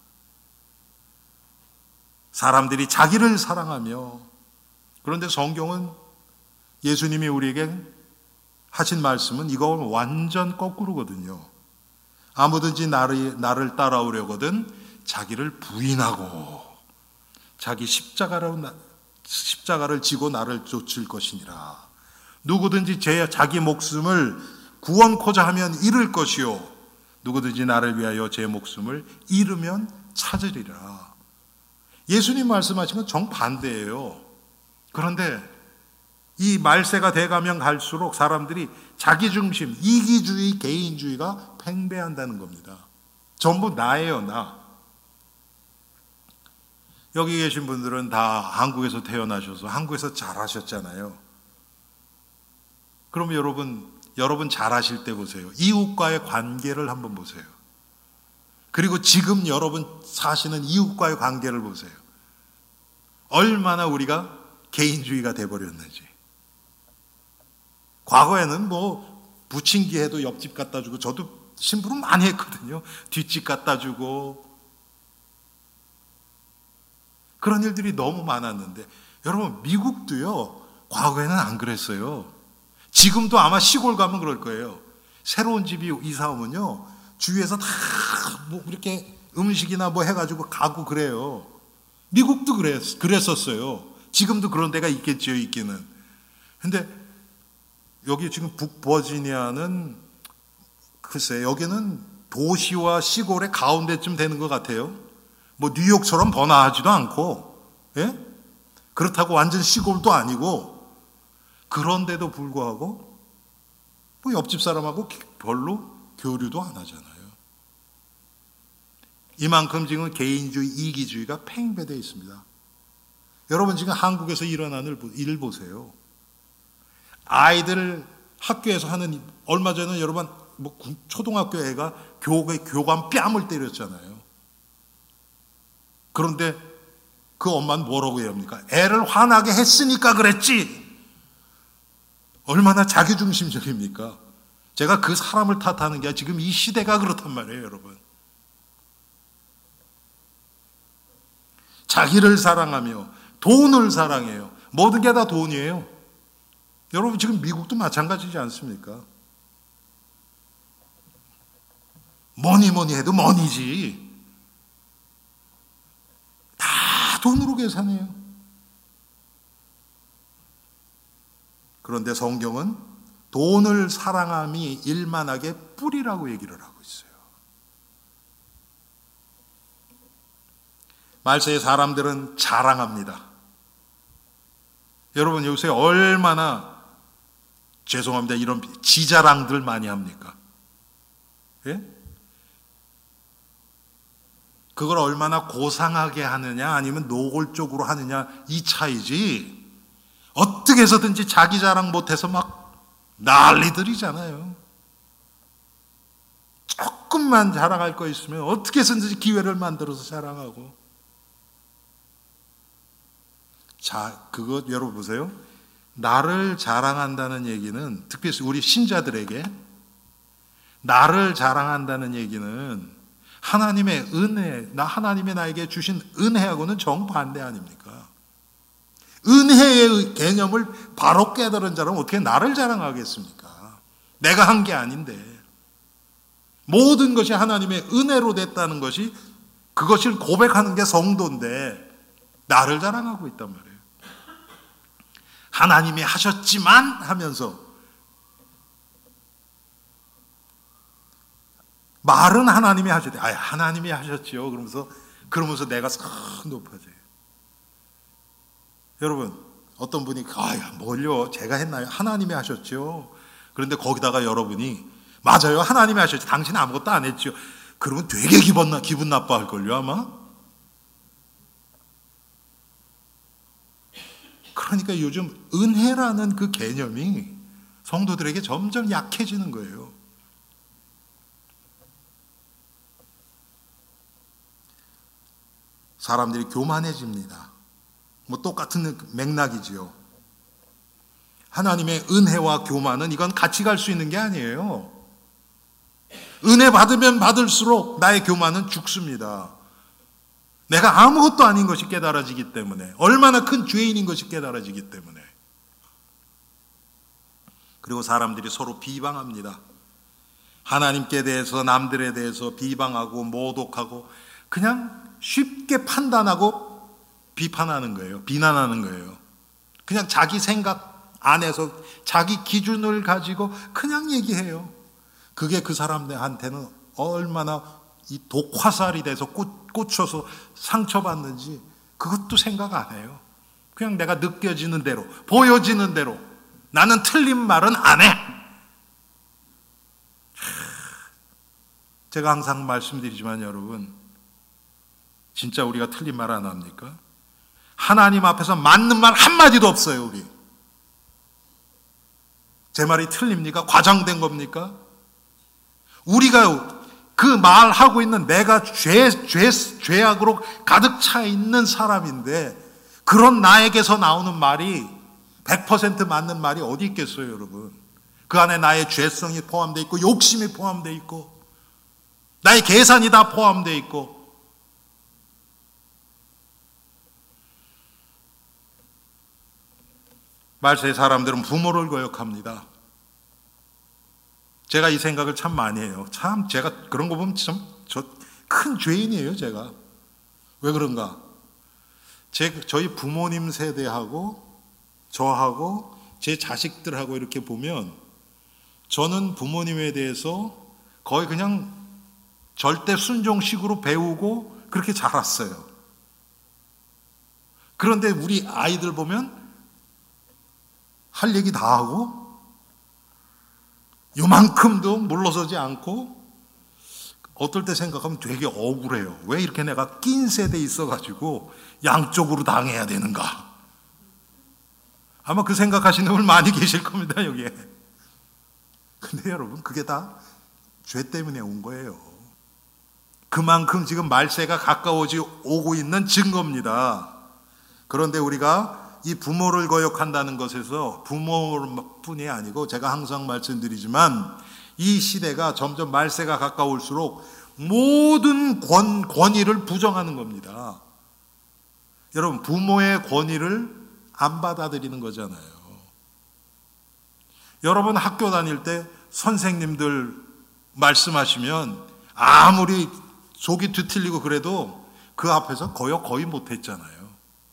사람들이 자기를 사랑하며, 그런데 성경은 예수님이 우리에게 하신 말씀은 이거 완전 거꾸로거든요. 아무든지 나를 따라오려거든 자기를 부인하고 자기 십자가를 지고 나를 쫓을 것이니라. 누구든지 자기 목숨을 구원코자 하면 잃을 것이요, 누구든지 나를 위하여 제 목숨을 잃으면 찾으리라. 예수님 말씀하신 건 정반대예요. 그런데 이 말세가 돼가면 갈수록 사람들이 자기중심, 이기주의, 개인주의가 팽배한다는 겁니다. 전부 나예요, 나. 여기 계신 분들은 다 한국에서 태어나셔서 한국에서 자라셨잖아요. 그럼 여러분 잘하실 때 보세요. 이웃과의 관계를 한번 보세요. 그리고 지금 여러분 사시는 이웃과의 관계를 보세요. 얼마나 우리가 개인주의가 돼버렸는지. 과거에는 부침기 해도 옆집 갖다 주고, 저도 심부름 많이 했거든요. 뒷집 갖다 주고. 그런 일들이 너무 많았는데, 여러분 미국도요, 과거에는 안 그랬어요. 지금도 아마 시골 가면 그럴 거예요. 새로운 집이 이사 오면요, 주위에서 다 이렇게 음식이나 해가지고 가고 그래요. 미국도 그랬었어요. 지금도 그런 데가 있겠지요, 있기는. 근데 여기 지금 북버지니아는 글쎄, 여기는 도시와 시골의 가운데쯤 되는 것 같아요. 뉴욕처럼 번화하지도 않고, 예? 그렇다고 완전 시골도 아니고, 그런데도 불구하고 옆집 사람하고 별로 교류도 안 하잖아요. 이만큼 지금 개인주의, 이기주의가 팽배되어 있습니다. 여러분 지금 한국에서 일어나는 일 보세요. 아이들 학교에서 하는, 얼마 전에 여러분 초등학교 애가 교관 뺨을 때렸잖아요. 그런데 그 엄마는 뭐라고 해야 합니까? 애를 화나게 했으니까 그랬지. 얼마나 자기중심적입니까? 제가 그 사람을 탓하는 게 아니라 지금 이 시대가 그렇단 말이에요, 여러분. 자기를 사랑하며 돈을 사랑해요. 모든 게 다 돈이에요. 여러분 지금 미국도 마찬가지지 않습니까? 뭐니 해도 머니지. 다 돈으로 계산해요. 그런데 성경은 돈을 사랑함이 일만하게 뿌리라고 얘기를 하고 있어요. 말세의 사람들은 자랑합니다. 여러분 요새 얼마나, 죄송합니다, 이런 지자랑들 많이 합니까? 예? 그걸 얼마나 고상하게 하느냐 아니면 노골적으로 하느냐 이 차이지, 어떻게 해서든지 자기 자랑 못해서 막 난리들이잖아요. 조금만 자랑할 거 있으면 어떻게 해서든지 기회를 만들어서 자랑하고. 자, 그거 여러분 보세요. 나를 자랑한다는 얘기는, 특별히 우리 신자들에게 나를 자랑한다는 얘기는 하나님의 은혜, 하나님이 나에게 주신 은혜하고는 정반대 아닙니까? 은혜의 개념을 바로 깨달은 자라면 어떻게 나를 자랑하겠습니까? 내가 한 게 아닌데. 모든 것이 하나님의 은혜로 됐다는 것이, 그것을 고백하는 게 성도인데 나를 자랑하고 있단 말이에요. 하나님이 하셨지만 하면서, 말은 하나님이 하셨대. 하나님이 하셨지요. 그러면서 내가 싹 높아져요. 여러분, 어떤 분이 뭘요? 제가 했나요? 하나님이 하셨죠. 그런데 거기다가 여러분이 맞아요, 하나님이 하셨죠. 당신은 아무것도 안 했죠. 그러면 되게 기분 나빠할걸요, 아마. 그러니까 요즘 은혜라는 그 개념이 성도들에게 점점 약해지는 거예요. 사람들이 교만해집니다. 똑같은 맥락이지요. 하나님의 은혜와 교만은 이건 같이 갈 수 있는 게 아니에요. 은혜 받으면 받을수록 나의 교만은 죽습니다. 내가 아무것도 아닌 것이 깨달아지기 때문에, 얼마나 큰 죄인인 것이 깨달아지기 때문에. 그리고 사람들이 서로 비방합니다. 하나님께 대해서, 남들에 대해서 비방하고 모독하고, 그냥 쉽게 판단하고 비판하는 거예요. 비난하는 거예요. 그냥 자기 생각 안에서 자기 기준을 가지고 그냥 얘기해요. 그게 그 사람들한테는 얼마나 이 독화살이 돼서 꽂혀서 상처받는지 그것도 생각 안 해요. 그냥 내가 느껴지는 대로, 보여지는 대로 나는 틀린 말은 안 해. 제가 항상 말씀드리지만 여러분, 진짜 우리가 틀린 말 안 합니까? 하나님 앞에서 맞는 말 한마디도 없어요, 우리. 제 말이 틀립니까? 과장된 겁니까? 우리가 그 말하고 있는 내가 죄악으로 가득 차 있는 사람인데, 그런 나에게서 나오는 말이 100% 맞는 말이 어디 있겠어요, 여러분? 그 안에 나의 죄성이 포함되어 있고, 욕심이 포함되어 있고, 나의 계산이 다 포함되어 있고. 말세의 사람들은 부모를 거역합니다. 제가 이 생각을 참 많이 해요. 참 제가 그런 거 보면 참 저 큰 죄인이에요, 제가. 왜 그런가? 저희 부모님 세대하고 저하고 제 자식들하고 이렇게 보면, 저는 부모님에 대해서 거의 그냥 절대 순종식으로 배우고 그렇게 자랐어요. 그런데 우리 아이들 보면 할 얘기 다 하고 요만큼도 물러서지 않고, 어떨 때 생각하면 되게 억울해요. 왜 이렇게 내가 낀 세대에 있어가지고 양쪽으로 당해야 되는가? 아마 그 생각하시는 분 많이 계실 겁니다, 여기에. 근데 여러분, 그게 다 죄 때문에 온 거예요. 그만큼 지금 말세가 가까워지고 오고 있는 증거입니다. 그런데 우리가 이 부모를 거역한다는 것에서 부모뿐이 아니고, 제가 항상 말씀드리지만 이 시대가 점점 말세가 가까울수록 모든 권위를 부정하는 겁니다. 여러분, 부모의 권위를 안 받아들이는 거잖아요. 여러분 학교 다닐 때 선생님들 말씀하시면 아무리 속이 뒤틀리고 그래도 그 앞에서 거의 못했잖아요.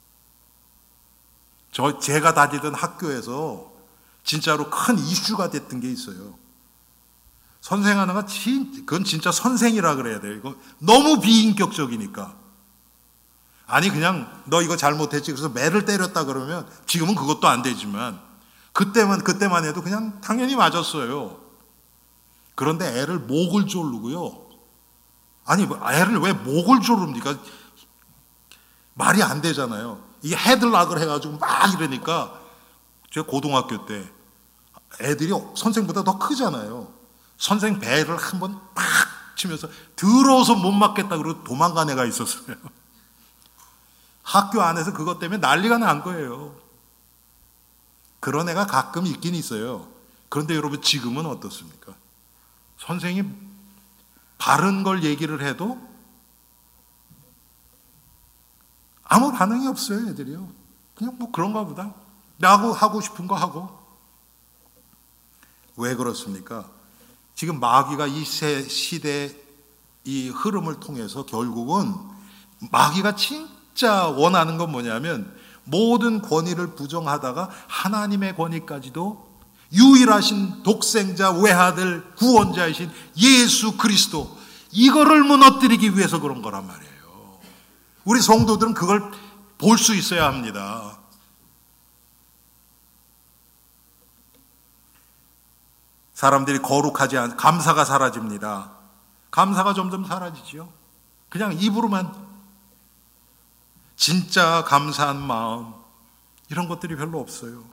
제가 다니던 학교에서 진짜로 큰 이슈가 됐던 게 있어요. 선생 하나가 그건 진짜 선생이라 그래야 돼요. 이거 너무 비인격적이니까. 아니 그냥 너 이거 잘못했지 그래서 매를 때렸다 그러면 지금은 그것도 안 되지만, 그때만 해도 그냥 당연히 맞았어요. 그런데 애를 목을 조르고요. 아니 애를 왜 목을 조릅니까? 말이 안 되잖아요. 이게 헤들락을 해가지고 막 이러니까, 제가 고등학교 때 애들이 선생보다 더 크잖아요. 선생 배를 한번 팍 치면서 들어서 못 맞겠다 그러고 도망간 애가 있었어요. 학교 안에서 그것 때문에 난리가 난 거예요. 그런 애가 가끔 있긴 있어요. 그런데 여러분, 지금은 어떻습니까? 선생이 바른 걸 얘기를 해도 아무 반응이 없어요, 애들이요. 그냥 뭐 그런가 보다. 나하고 하고 싶은 거 하고. 왜 그렇습니까? 지금 마귀가 이 시대 이 흐름을 통해서 결국은 마귀가 진짜 원하는 건 뭐냐면, 모든 권위를 부정하다가 하나님의 권위까지도, 유일하신 독생자 외아들 구원자이신 예수 그리스도, 이거를 무너뜨리기 위해서 그런 거란 말이에요. 우리 성도들은 그걸 볼 수 있어야 합니다. 사람들이 거룩하지 않, 감사가 사라집니다. 감사가 점점 사라지죠. 그냥 입으로만 진짜 감사한 마음, 이런 것들이 별로 없어요.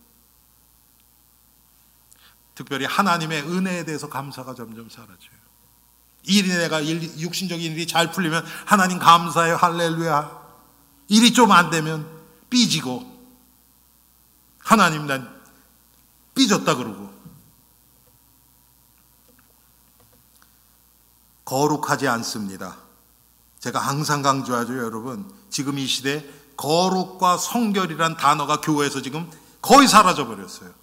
특별히 하나님의 은혜에 대해서 감사가 점점 사라져요. 내가 육신적인 일이 잘 풀리면 하나님 감사해요, 할렐루야. 일이 좀 안 되면 삐지고, 하나님 난 삐졌다 그러고. 거룩하지 않습니다. 제가 항상 강조하죠, 여러분. 지금 이 시대 거룩과 성결이란 단어가 교회에서 지금 거의 사라져 버렸어요.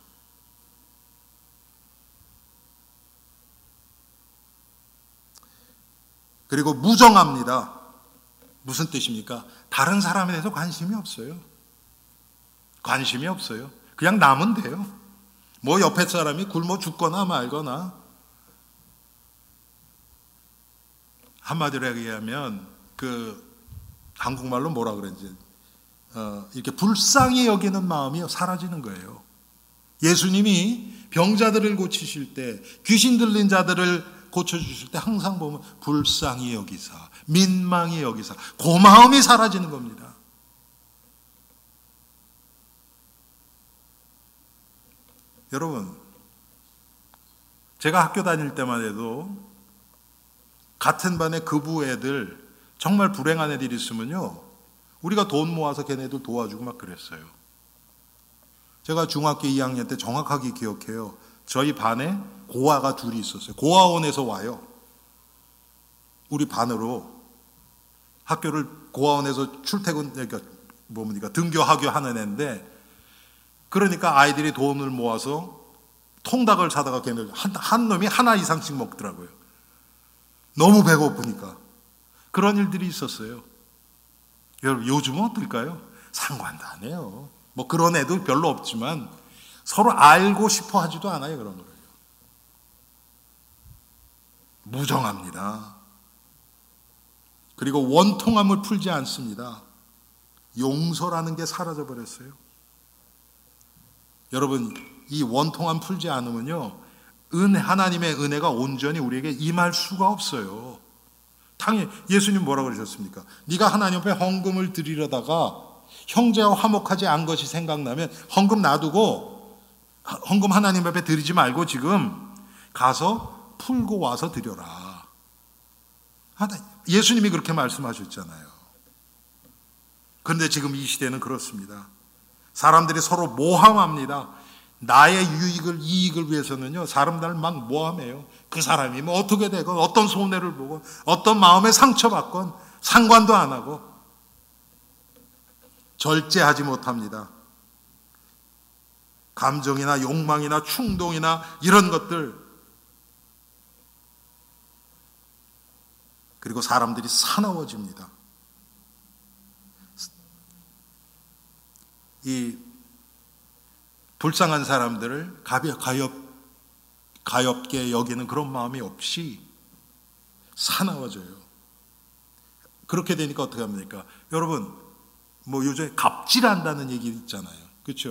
그리고 무정합니다. 무슨 뜻입니까? 다른 사람에 대해서 관심이 없어요. 관심이 없어요. 그냥 나면 돼요. 뭐 옆에 사람이 굶어 죽거나 말거나. 한마디로 얘기하면 한국말로 뭐라 그랬지? 이렇게 불쌍히 여기는 마음이 사라지는 거예요. 예수님이 병자들을 고치실 때, 귀신 들린 자들을 고쳐주실 때 항상 보면 불쌍히 여기사, 민망히 여기사, 고마움이 사라지는 겁니다. 여러분, 제가 학교 다닐 때만 해도 같은 반에 급우 애들, 정말 불행한 애들이 있으면요, 우리가 돈 모아서 걔네들 도와주고 막 그랬어요. 제가 중학교 2학년 때 정확하게 기억해요. 저희 반에 고아가 둘이 있었어요. 고아원에서 와요. 우리 반으로 학교를 고아원에서 출퇴근, 그러니까 뭡니까, 등교 하교 하는 애인데, 그러니까 아이들이 돈을 모아서 통닭을 사다가 걔네들 한 놈이 하나 이상씩 먹더라고요. 너무 배고프니까. 그런 일들이 있었어요. 여러분, 요즘은 어떨까요? 상관도 안 해요. 뭐 그런 애도 별로 없지만 서로 알고 싶어 하지도 않아요. 그런 거예요. 무정합니다. 그리고 원통함을 풀지 않습니다. 용서라는 게 사라져 버렸어요. 여러분, 이 원통함 풀지 않으면요, 하나님의 은혜가 온전히 우리에게 임할 수가 없어요. 당연히 예수님 뭐라고 그러셨습니까? 네가 하나님 앞에 헌금을 드리려다가 형제와 화목하지 않은 것이 생각나면 헌금 놔두고, 헌금 하나님 앞에 드리지 말고 지금 가서 풀고 와서 드려라. 예수님이 그렇게 말씀하셨잖아요. 그런데 지금 이 시대는 그렇습니다. 사람들이 서로 모함합니다. 나의 이익을 위해서는요, 사람들을 막 모함해요. 그 사람이 뭐 어떻게 되건, 어떤 손해를 보건, 어떤 마음에 상처받건 상관도 안 하고 절제하지 못합니다. 감정이나 욕망이나 충동이나 이런 것들, 그리고 사람들이 사나워집니다. 이 불쌍한 사람들을 가엽게 여기는 그런 마음이 없이 사나워져요. 그렇게 되니까 어떻게 합니까? 여러분, 뭐 요즘에 갑질한다는 얘기 있잖아요. 그렇죠?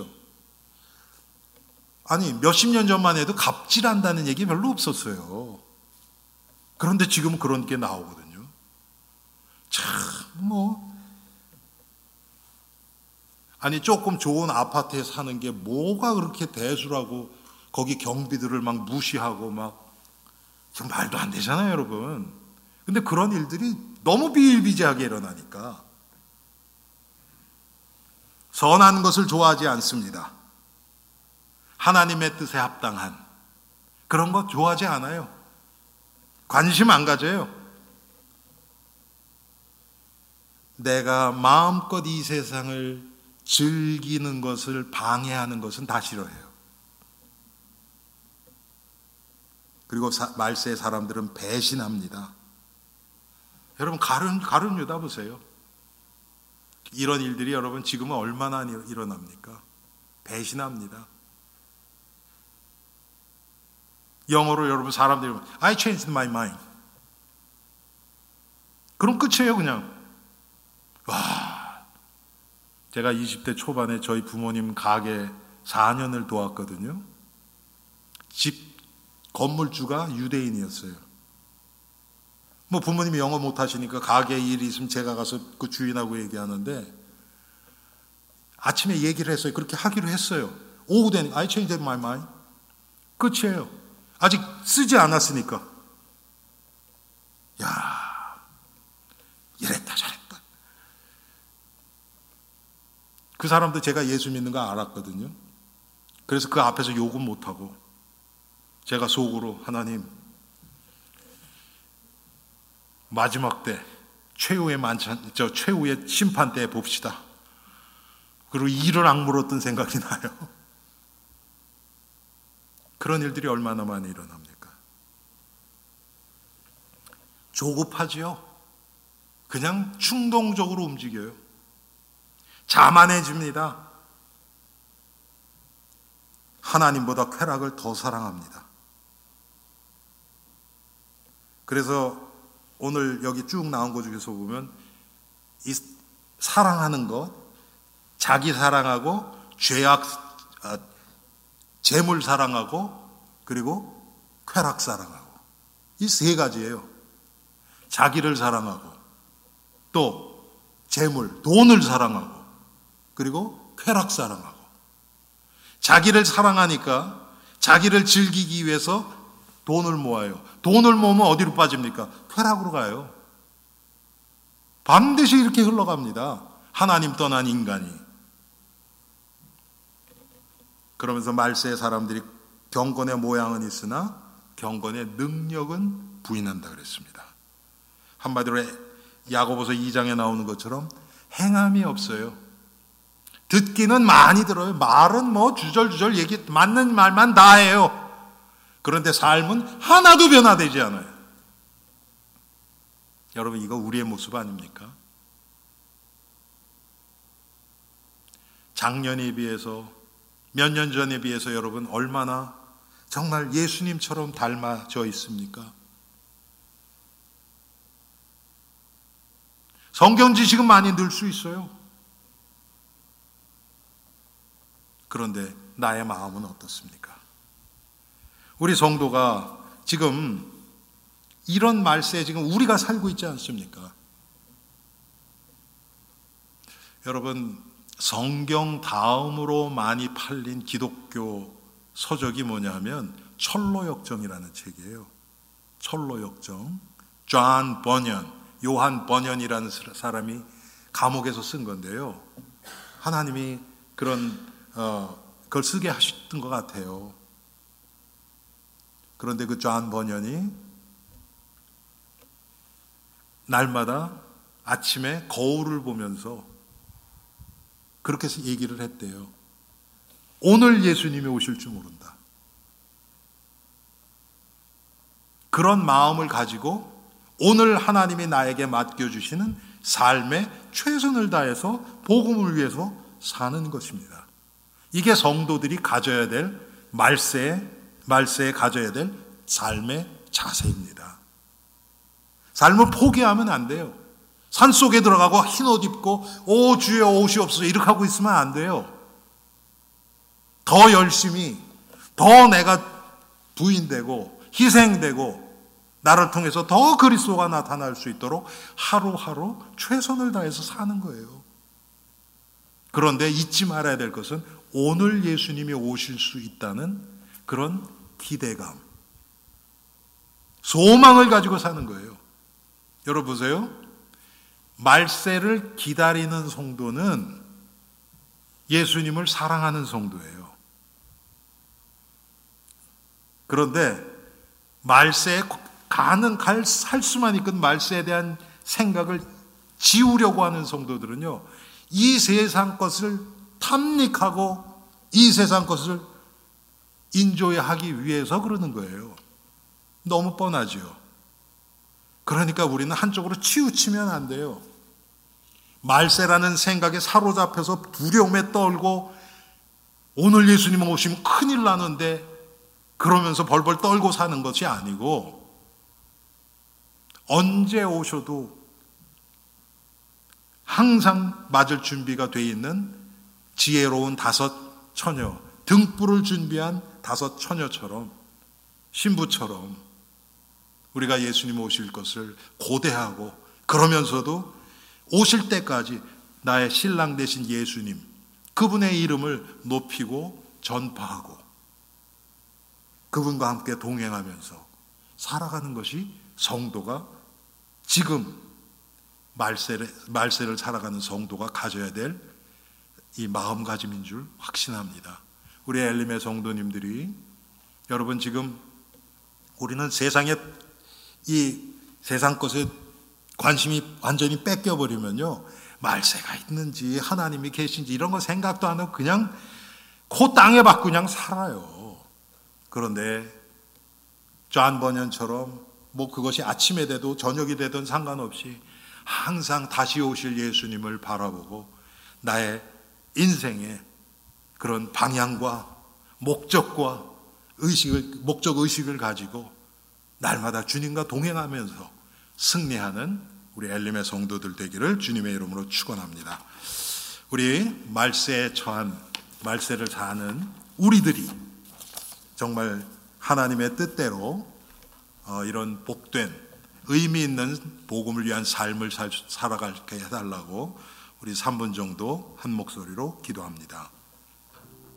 아니, 몇십 년 전만 해도 갑질한다는 얘기 별로 없었어요. 그런데 지금은 그런 게 나오거든요. 아니, 조금 좋은 아파트에 사는 게 뭐가 그렇게 대수라고 거기 경비들을 막 무시하고 막, 지금 말도 안 되잖아요, 여러분. 근데 그런 일들이 너무 비일비재하게 일어나니까 선한 것을 좋아하지 않습니다. 하나님의 뜻에 합당한 그런 거 좋아하지 않아요. 관심 안 가져요. 내가 마음껏 이 세상을 즐기는 것을 방해하는 것은 다 싫어해요. 그리고 말세의 사람들은 배신합니다. 여러분, 가룟 유다 보세요. 이런 일들이 여러분 지금은 얼마나 일어납니까? 배신합니다. 영어로 여러분 사람들이 I changed my mind. 그럼 끝이에요, 그냥. 와, 제가 20대 초반에 저희 부모님 가게 4년을 도왔거든요. 집 건물주가 유대인이었어요. 뭐 부모님이 영어 못하시니까 가게에 일이 있으면 제가 가서 그 주인하고 얘기하는데, 아침에 얘기를 했어요. 그렇게 하기로 했어요. 오후 되니까 I changed my mind. 끝이에요. 아직 쓰지 않았으니까. 야, 이랬다 저랬다. 그 사람도 제가 예수 믿는 거 알았거든요. 그래서 그 앞에서 욕은 못하고 제가 속으로, 하나님, 마지막 때 최후의 심판 때 봅시다. 그리고 이를 악물었던 생각이 나요. 그런 일들이 얼마나 많이 일어납니까? 조급하지요. 그냥 충동적으로 움직여요. 자만해집니다. 하나님보다 쾌락을 더 사랑합니다. 그래서 오늘 여기 쭉 나온 것 중에서 보면 이 사랑하는 것, 자기 사랑하고 재물 사랑하고 그리고 쾌락 사랑하고 이 세 가지예요. 자기를 사랑하고 또 재물, 돈을 사랑하고 그리고 쾌락 사랑하고. 자기를 사랑하니까 자기를 즐기기 위해서 돈을 모아요. 돈을 모으면 어디로 빠집니까? 쾌락으로 가요. 반드시 이렇게 흘러갑니다. 하나님 떠난 인간이. 그러면서 말세의 사람들이 경건의 모양은 있으나 경건의 능력은 부인한다 그랬습니다. 한마디로 야고보서 2장에 나오는 것처럼 행함이 없어요. 듣기는 많이 들어요. 말은 뭐 주절주절 얘기 맞는 말만 다 해요. 그런데 삶은 하나도 변화되지 않아요. 여러분, 이거 우리의 모습 아닙니까? 작년에 비해서 몇 년 전에 비해서 여러분 얼마나 정말 예수님처럼 닮아져 있습니까? 성경 지식은 많이 늘 수 있어요. 그런데 나의 마음은 어떻습니까? 우리 성도가 지금 이런 말세에 지금 우리가 살고 있지 않습니까? 여러분, 성경 다음으로 많이 팔린 기독교 서적이 뭐냐 하면 철로역정이라는 책이에요. 철로역정. 존 버년, 요한 버년이라는 사람이 감옥에서 쓴 건데요. 하나님이 그걸 쓰게 하셨던 것 같아요. 그런데 그 존 버년이 날마다 아침에 거울을 보면서 그렇게 얘기를 했대요. 오늘 예수님이 오실 줄 모른다. 그런 마음을 가지고 오늘 하나님이 나에게 맡겨주시는 삶에 최선을 다해서 복음을 위해서 사는 것입니다. 이게 성도들이 가져야 될 말세에 가져야 될 삶의 자세입니다. 삶을 포기하면 안 돼요. 산속에 들어가고 흰옷 입고 오 주여 오시옵소서 이렇게 하고 있으면 안 돼요. 더 열심히 더 내가 부인되고 희생되고 나를 통해서 더 그리스도가 나타날 수 있도록 하루하루 최선을 다해서 사는 거예요. 그런데 잊지 말아야 될 것은 오늘 예수님이 오실 수 있다는 그런 기대감, 소망을 가지고 사는 거예요. 여러분 보세요. 말세를 기다리는 성도는 예수님을 사랑하는 성도예요. 그런데 말세에 살 수만 있건 말세에 대한 생각을 지우려고 하는 성도들은요, 이 세상 것을 탐닉하고 이 세상 것을 인조하기 위해서 그러는 거예요. 너무 뻔하죠. 그러니까 우리는 한쪽으로 치우치면 안 돼요. 말세라는 생각에 사로잡혀서 두려움에 떨고 오늘 예수님 오시면 큰일 나는데 그러면서 벌벌 떨고 사는 것이 아니고 언제 오셔도 항상 맞을 준비가 돼 있는 지혜로운 5 처녀, 등불을 준비한 5 처녀처럼 신부처럼 우리가 예수님 오실 것을 고대하고 그러면서도 오실 때까지 나의 신랑 되신 예수님, 그분의 이름을 높이고 전파하고 그분과 함께 동행하면서 살아가는 것이 성도가 지금 말세를 살아가는 성도가 가져야 될 이 마음가짐인 줄 확신합니다. 우리 엘림의 성도님들이 여러분 지금 우리는 이 세상 것에 관심이 완전히 뺏겨버리면요, 말세가 있는지 하나님이 계신지 이런 거 생각도 안 하고 그냥 그 땅에 박고 그냥 살아요. 그런데 존 버년처럼 뭐 그것이 아침에 돼도 저녁이 되든 상관없이 항상 다시 오실 예수님을 바라보고 나의 인생의 그런 방향과 목적과 목적의식을 가지고 날마다 주님과 동행하면서 승리하는 우리 엘림의 성도들 되기를 주님의 이름으로 축원합니다. 우리 말세를 사는 우리들이 정말 하나님의 뜻대로 이런 복된 의미 있는 복음을 위한 삶을 살아가게 해달라고 우리 3분 정도 한 목소리로 기도합니다.